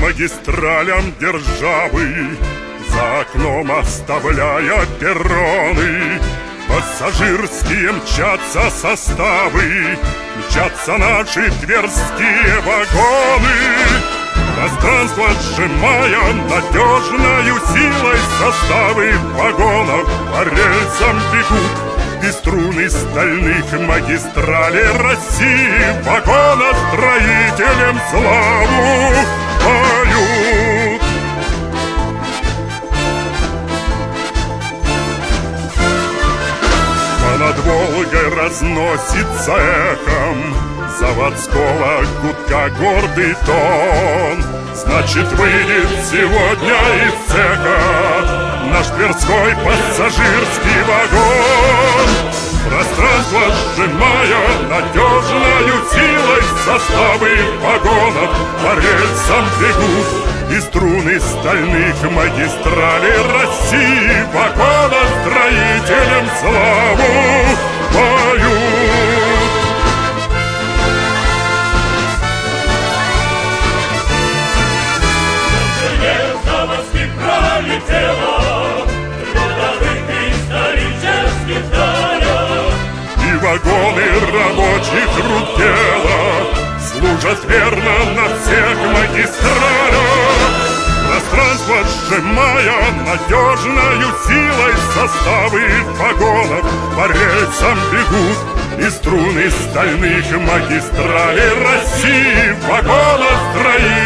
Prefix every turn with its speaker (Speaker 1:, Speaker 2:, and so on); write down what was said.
Speaker 1: магистралям державы, за окном оставляя перроны. Пассажирские мчатся составы, мчатся наши тверские вагоны. Пространство сжимая надежною силой, составы вагонов по рельсам бегут, и струны стальных магистралей России вагоностроителям славу поют. Над Волгой разносится эхом заводского гудка гордый тон. Значит, выйдет сегодня из цеха наш Тверской пассажирский вагон. Пространство сжимая надежною силой, составы вагонов по рельсам бегут, и струны стальных магистралей России вагоностроителям славу поют.
Speaker 2: Заводских пролетела трудовых исторических даров,
Speaker 1: и вагоны рабочих рук дела служат верно на всех магистралях. Пространство сжимая надежною силой, составы вагонов по рельсам бегут, и струны стальных магистралей России вагоностроителям